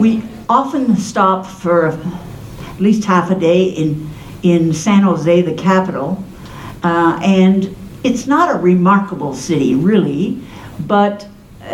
We often stop for at least half a day in San Jose, the capital, and it's not a remarkable city, really, but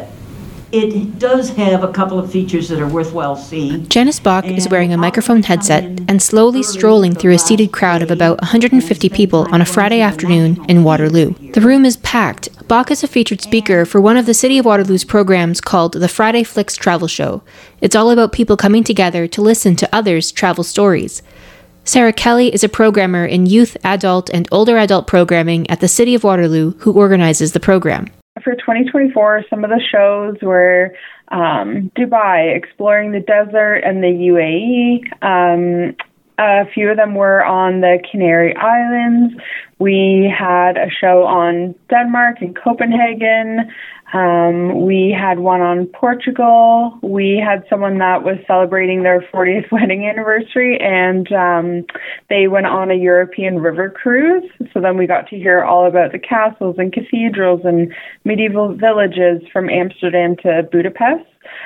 it does have a couple of features that are worthwhile seeing. Janice Bach is wearing a microphone headset and slowly strolling through a seated crowd of about 150 people on a Friday afternoon in Waterloo. The room is packed. Bach is a featured speaker for one of the City of Waterloo's programs called the Friday Flicks Travel Show. It's all about people coming together to listen to others' travel stories. Sarah Kelly is a programmer in youth, adult, and older adult programming at the City of Waterloo who organizes the program. For 2024, some of the shows were Dubai, exploring the desert and the UAE. A few of them were on the Canary Islands. We had a show on Denmark and Copenhagen. We had one on Portugal. We had someone that was celebrating their 40th wedding anniversary, and they went on a European river cruise. So then we got to hear all about the castles and cathedrals and medieval villages from Amsterdam to Budapest.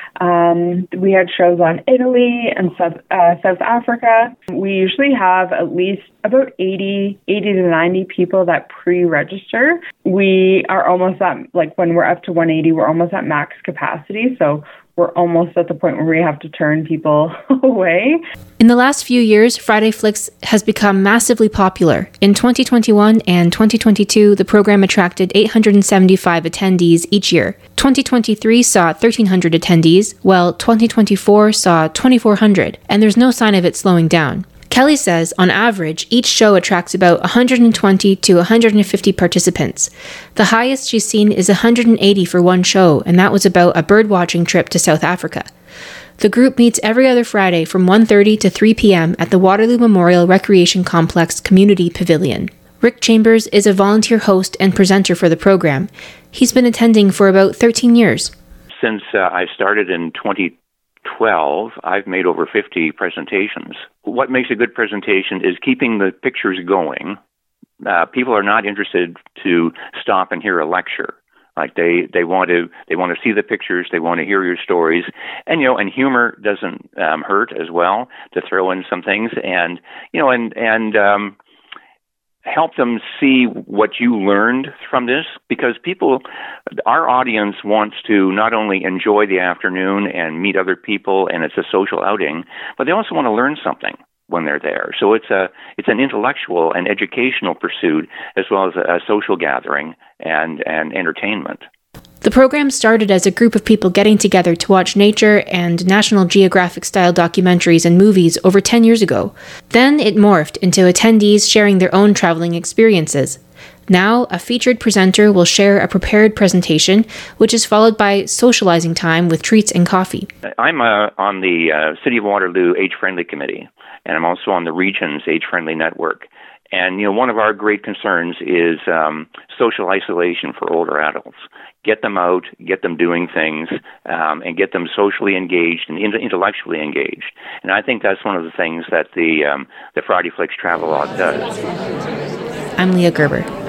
We had shows on Italy and South Africa. We usually have at least about 80 to 90 people that pre-register. We are almost at, when we're up to 180, we're almost at max capacity. So we're almost at the point where we have to turn people away. In the last few years, Friday Flicks has become massively popular. In 2021 and 2022, the program attracted 875 attendees each year. 2023 saw 1,300 attendees, while 2024 saw 2,400, and there's no sign of it slowing down. Kelly says, on average, each show attracts about 120 to 150 participants. The highest she's seen is 180 for one show, and that was about a birdwatching trip to South Africa. The group meets every other Friday from 1:30 to 3 p.m. at the Waterloo Memorial Recreation Complex Community Pavilion. Rick Chambers is a volunteer host and presenter for the program. He's been attending for about 13 years. Since I started in 2012, I've made over 50 presentations. What makes a good presentation is keeping the pictures going. People are not interested to stop and hear a lecture. Like they want to see the pictures, they want to hear your stories, and and humor doesn't hurt as well, to throw in some things, and help them see what you learned from this, because our audience wants to not only enjoy the afternoon and meet other people, and it's a social outing, but they also want to learn something when they're there. So it's an intellectual and educational pursuit, as well as a social gathering and entertainment. The program started as a group of people getting together to watch nature and National Geographic-style documentaries and movies over 10 years ago. Then it morphed into attendees sharing their own traveling experiences. Now, a featured presenter will share a prepared presentation, which is followed by socializing time with treats and coffee. I'm on the City of Waterloo Age-Friendly Committee, and I'm also on the Region's Age-Friendly Network. And, one of our great concerns is social isolation for older adults. Get them out, get them doing things, and get them socially engaged and intellectually engaged. And I think that's one of the things that the Friday Flicks Travel Log does. I'm Leah Gerber.